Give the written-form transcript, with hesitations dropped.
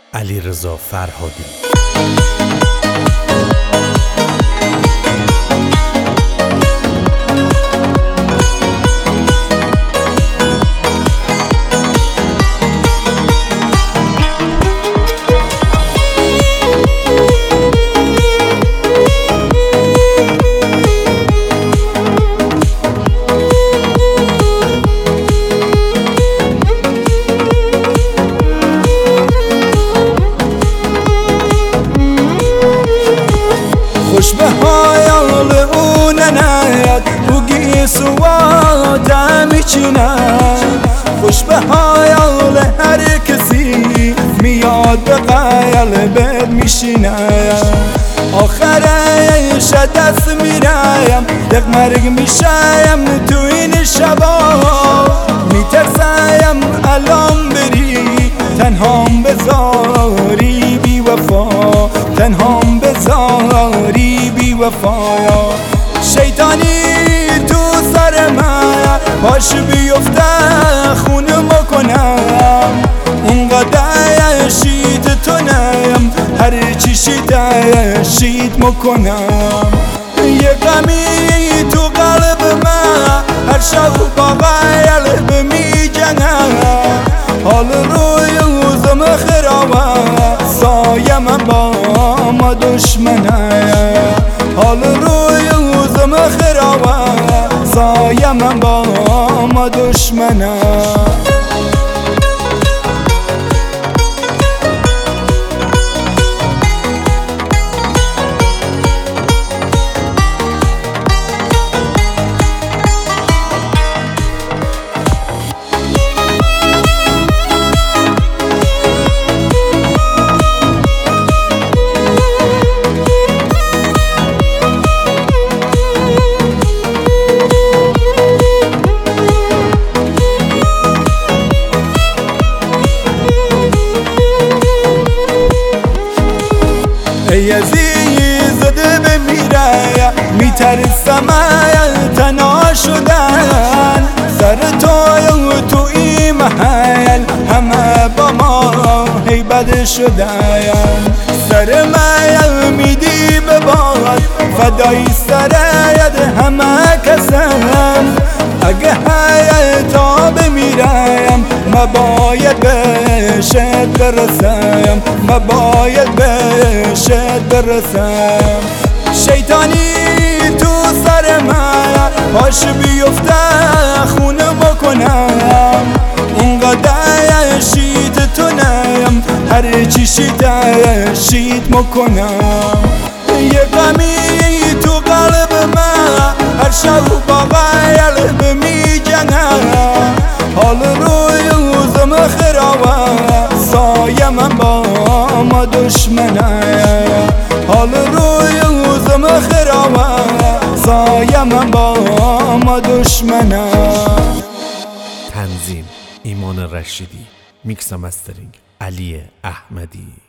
علیرضا فرهادی. خوش به حال اون نیاد بوگی سوات میچینم، خوش به حال هر کسی میاد به قلبت میشینم. آخره شد دست میرایم دق مرگ میشم تو این شبا، میترسم الان بری تنهام بذاری بی وفا، تنهام بذاری بی وفا. شیطانی تو سر من باش بیفته خونم کنم، اونقدر شید تو نیم هر چی شید مکنم. یه غمی تو قلب من هر شب با قلب می جنم، حال روی روزم خرابه سایه من با ما دشمنه، حال روی روزم خرابه سایه من با ما دشمنه. ای عزیزده بمیره میترسم تنها شدن، سر تو این محل همه با ما هیبت شدن. سر من میدی به باد فدای سرت همه کسم، اگه حیاتا بمیرم مباید بهشت برسم، مباید بهشت برسم. شیطانی تو سر من باش بیفته خونم کنم، اونقدر شید تو نیم هر چی شید مکنم. یه غمی تو قلب من هر شب با قلب می جنم، حال روی روزم خرابه سایه من با ما دشمنه، حال روی روزم خرابه سایه من با ما دشمنه. تنظیم ایمان رشیدی، میکس و مسترینگ علی احمدی.